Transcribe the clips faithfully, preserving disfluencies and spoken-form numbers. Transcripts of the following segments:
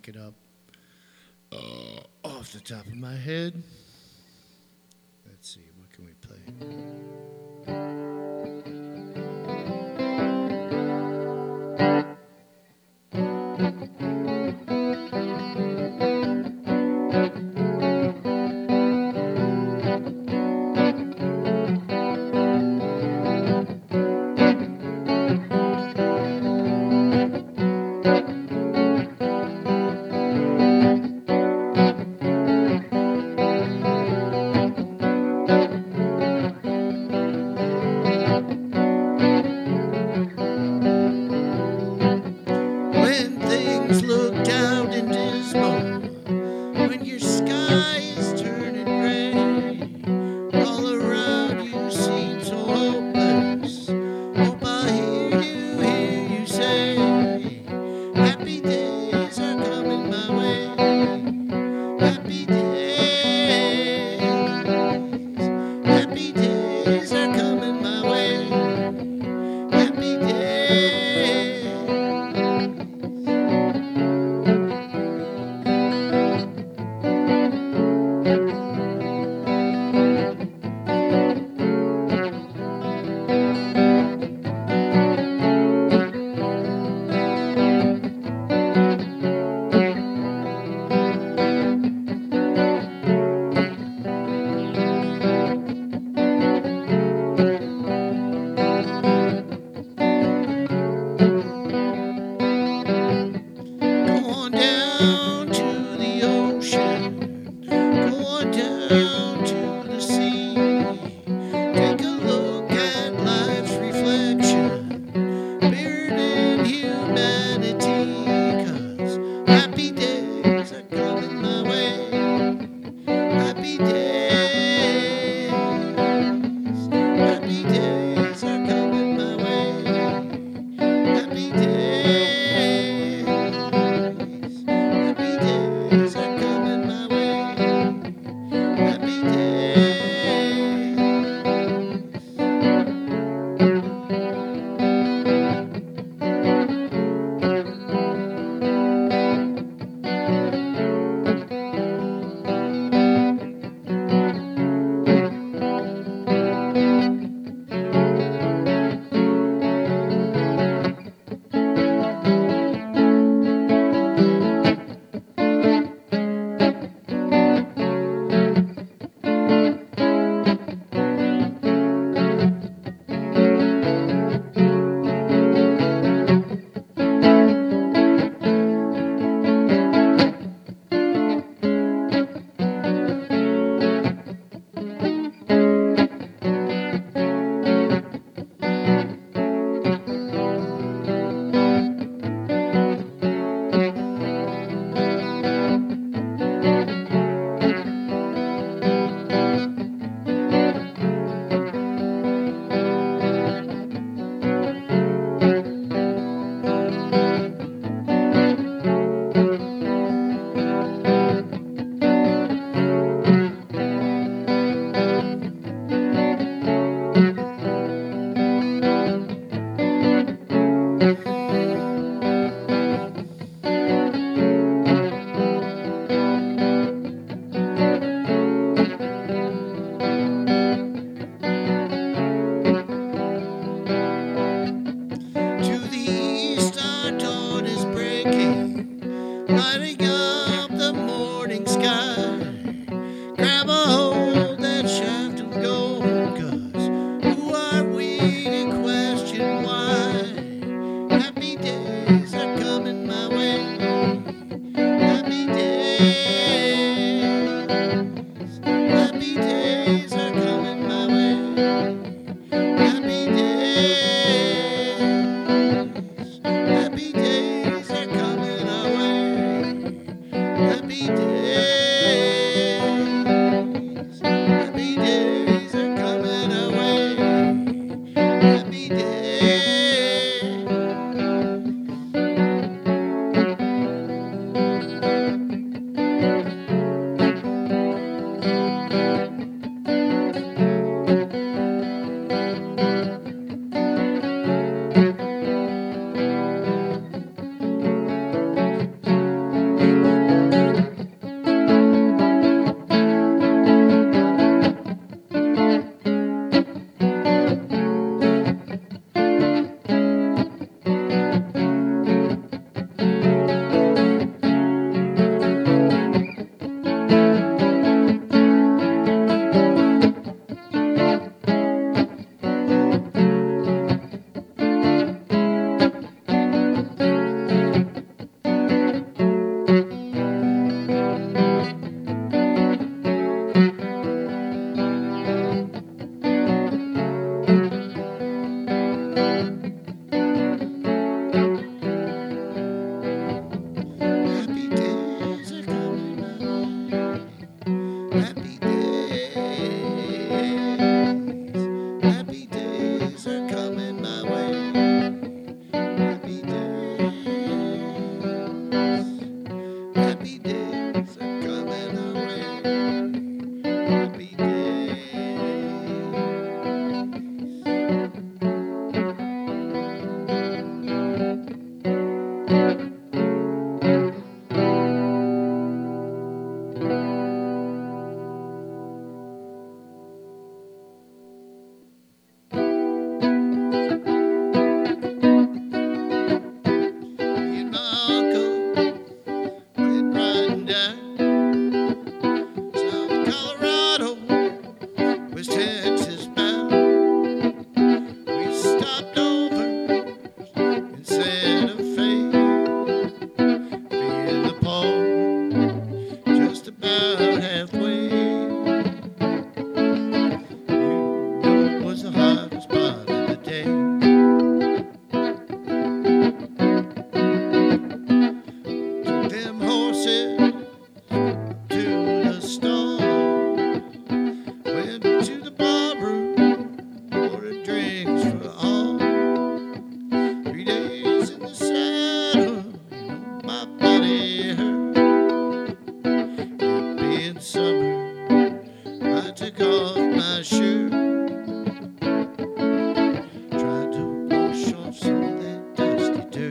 pick it up uh, off the top of my head. Let's see, what can we play? Happy days are coming my way. Happy days. Happy days are coming our way. Happy days. Me and my uncle went riding down south of Colorado, West Texas bound. We stopped over in Santa Fe, being the port just about halfway. You know it was the hottest part of the day. Took them horses to the store, went to the bar room, ordered drinks for all. Three days in the saddle, you know my body hurt. It being summer, I took off my shirt, tried to wash off some of that dusty dirt.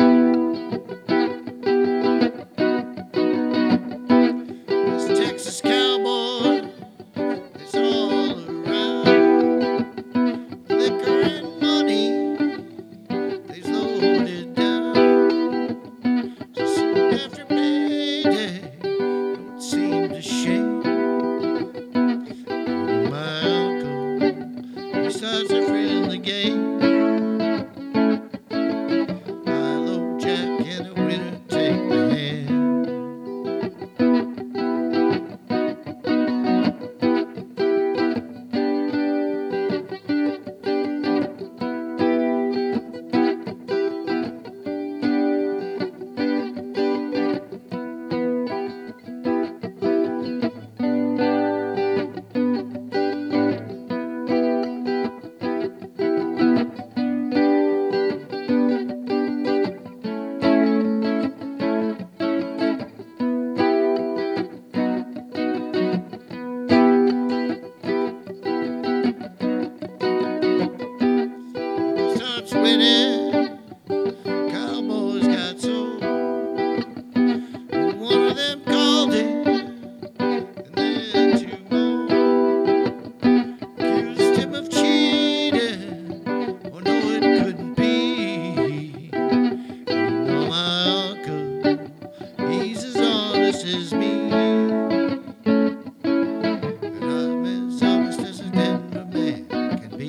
This Texas cowboy is all around. Liquor and money, they's loaded down. Just after payday, don't seem to shake. My uncle, he starts a friendly game. Milo, Jack, and a winner take the hand. Starts winning, cowboys got sold. One of them called it, and then two more accused him of cheating. Oh no, it couldn't be. You know my uncle, he's as honest as me, and I'm as honest as a Denver man can be.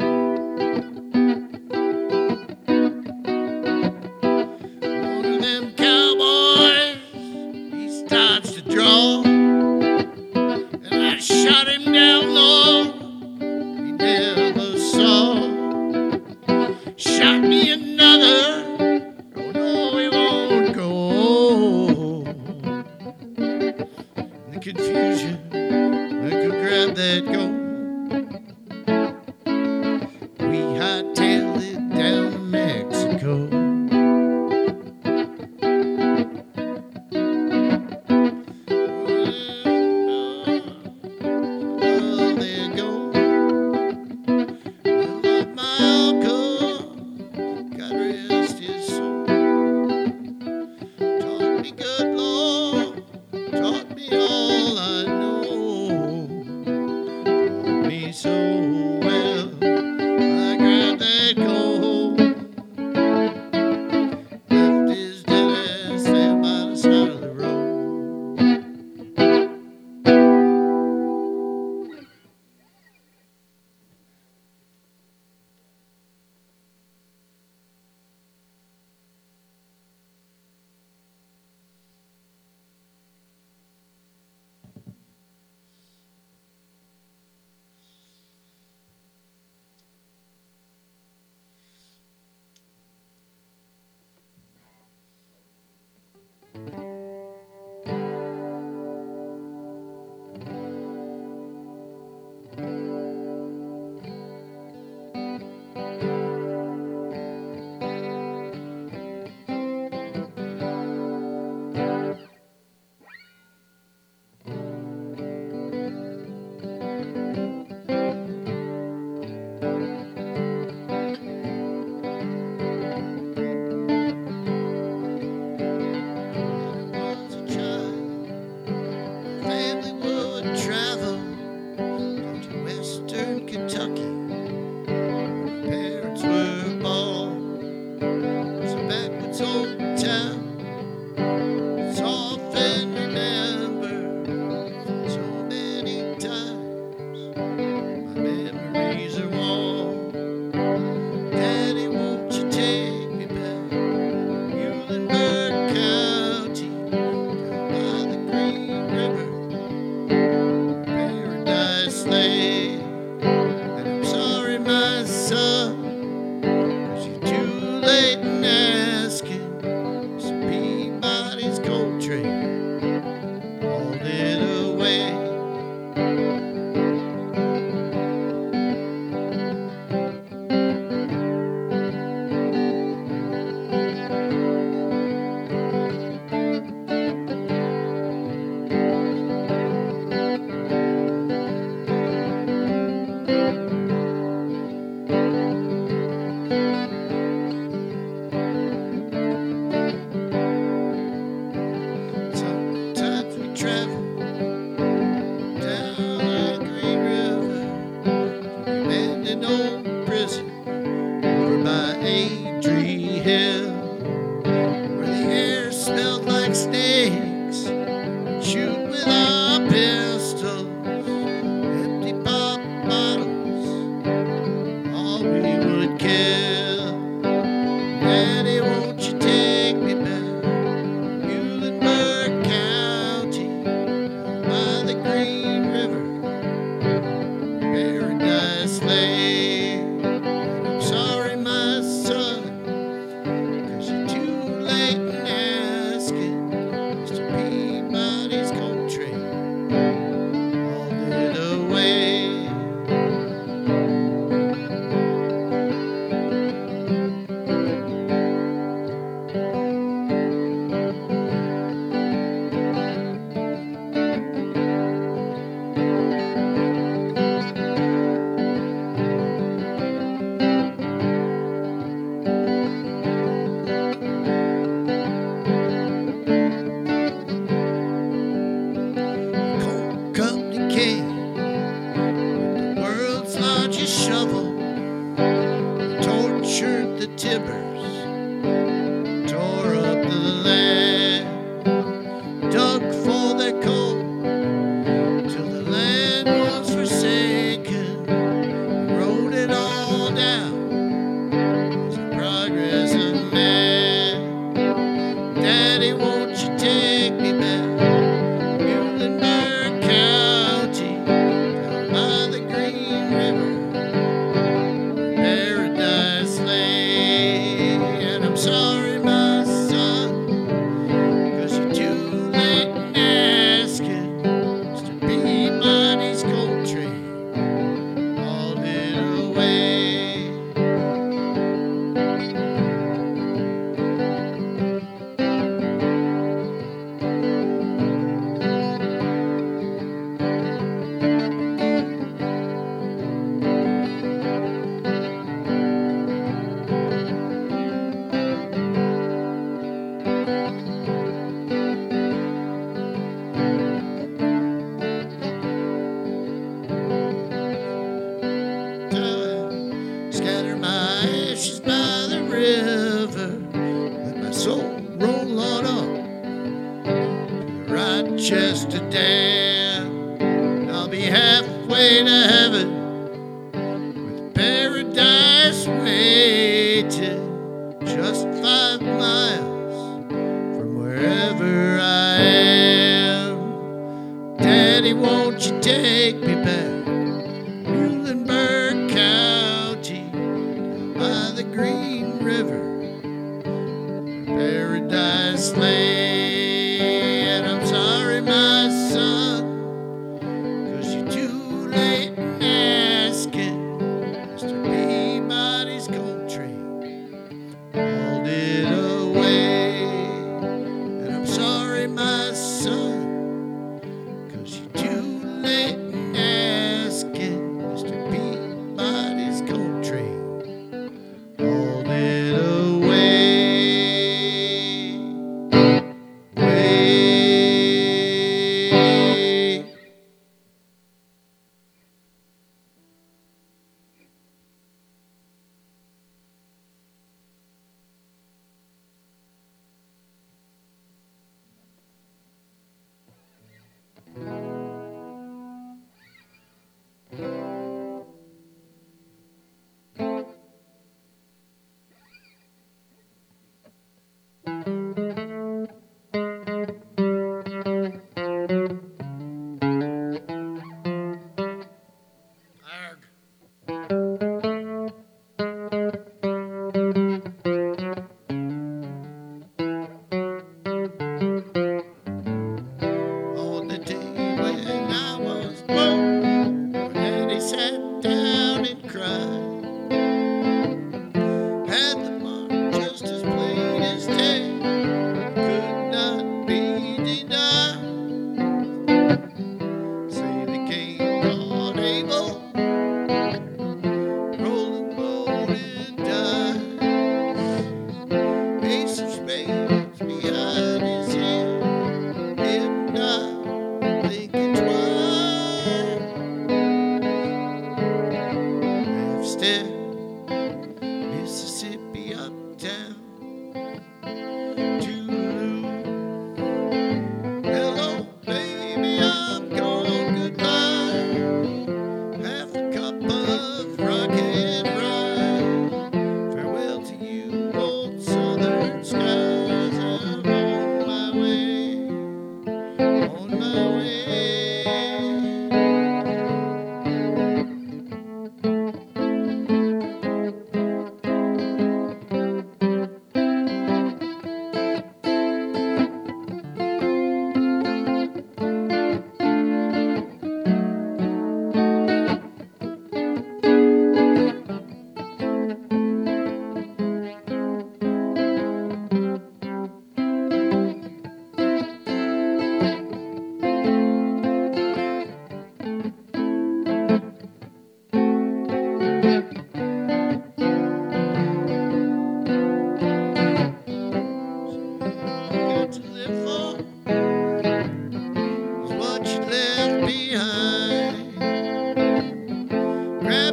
One of them cowboys, he starts to draw, and I shot him down low. He never saw. Shot me another. Oh no, he won't go. In the confusion, I could grab that gold. We hightailed it down to Mexico. Oh, there you go. I love my uncle, God rest his soul. Taught me good, Lord, taught me all I know. Taught me so well, I grabbed that gold. Left his dead ass there by the side of the road. Kentucky. My parents were born. It's a backwoods old town. It's often remembered so many times. My memories are warm. Daddy, won't you take me back? Muhlenberg County, down by the Green River, Paradise lay. And I'm sorry, my son, 'cause you're too late in asking. So Peabody's coal train hauled it away. Sometimes we travel down the Green River to the abandoned old prison over by Adrie Hill, where the air smelled like snakes. Shoot with our pistols, empty pop bottles, all we would kill. Daddy, won't you take me back? Muhlenberg County, by the Green River, Paradise lay. I'm sorry, my son, 'cause you're too late in asking. Mister Peabody's coal train hauled it away. Coal company came with the world's largest shovel, tortured the timbers, tore up the land, dug for their coal till the land was forsaken, wrote it all down as the progress of man. Daddy, won't you take me back? Muhlenberg County, down by the Green River, Paradise lay. And I'm sorry, my son, 'cause you're too late in asking. Mister Peabody's coal train hauled it away. Scatter my ashes by the river, let my soul roll on up to Rochester Dam. I'll be halfway to heaven with paradise waiting just five miles from wherever I am. Daddy, won't you take me back? Muhlenberg County, by the Green River, Paradise lay. And I'm sorry, my son, 'cause you're too late in asking. Mister Peabody's coal train hauled it away. And I'm sorry, my son, 'cause you're too late in asking.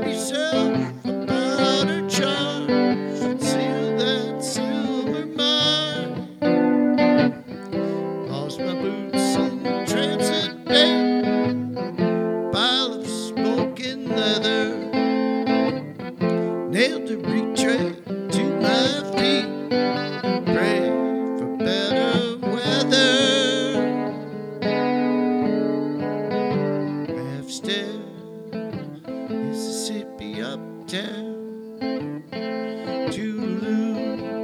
grab yourself a powder charge and seal that silver mine. Lost my boots in transit bay, pile of smoking leather, nailed a retread to my feet, pray for better weather. Half-step, Mississippi uptown, Toodaloo.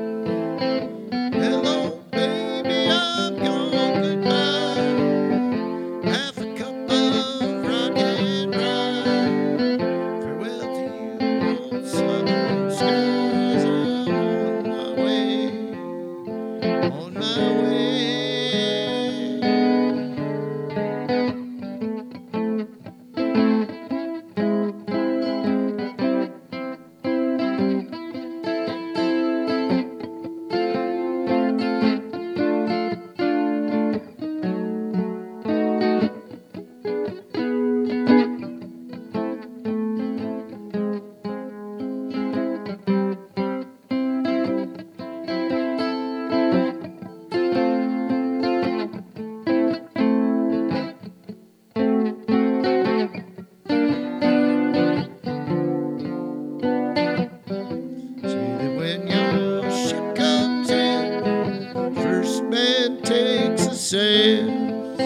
Hello, baby, I'm gone, goodbye. Half a cup of rock and rye. Farewell to you, old southern skies. I'm on my way, on my way. Takes the sails,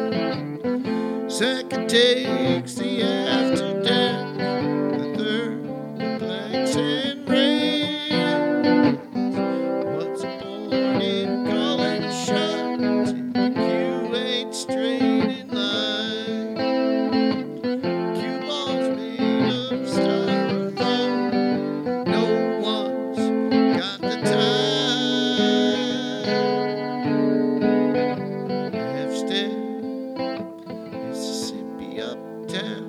second takes the after deck, the third the planks and rails. What's a point in calling shots if you ain't straight in line? Cue balls made of styrofoam, no one's got the time. Mississippi uptown,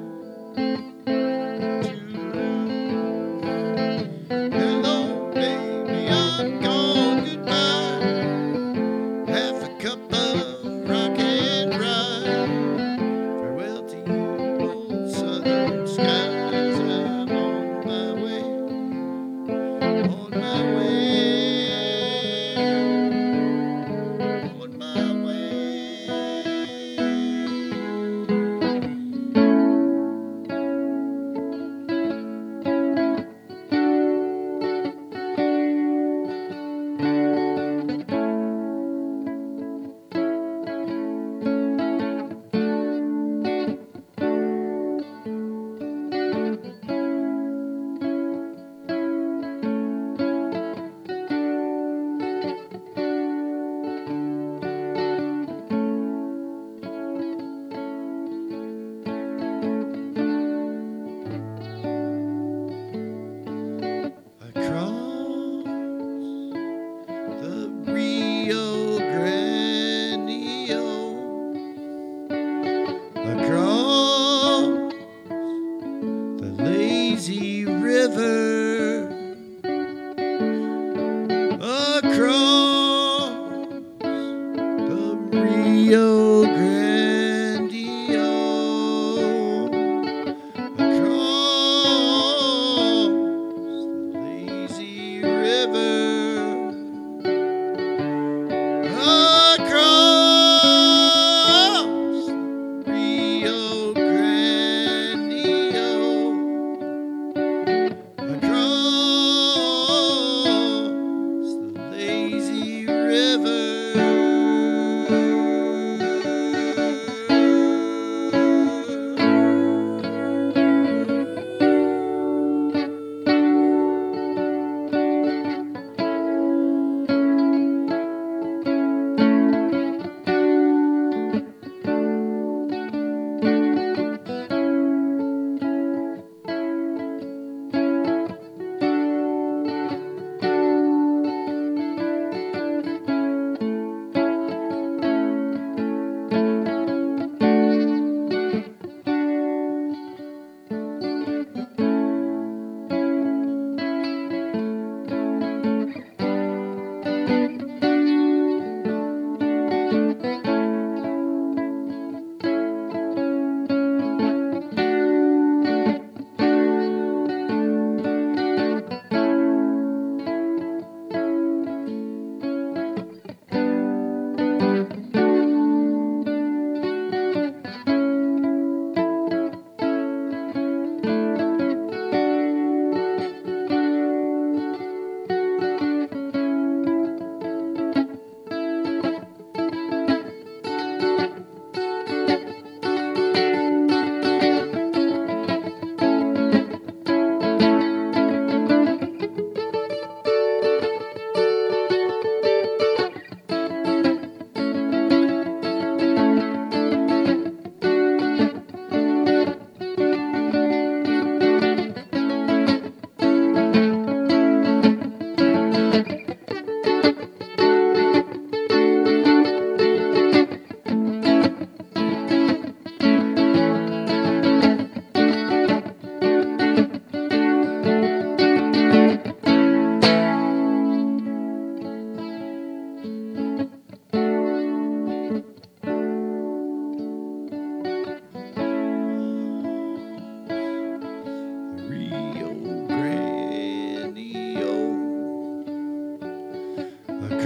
hello, baby, I'm gone, goodbye. Half a cup of rock and rye. Farewell to you, old southern skies. I'm on my way, on my way, on my way. Across the lazy river, across the Rio Grande, across the lazy river, across Rio Grande, across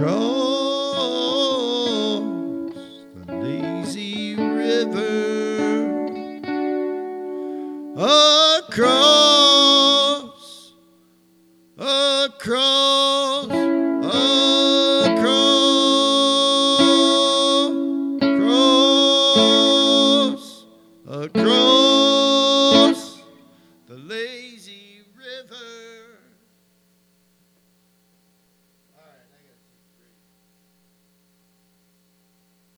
across the lazy river, across, across, across, across, across.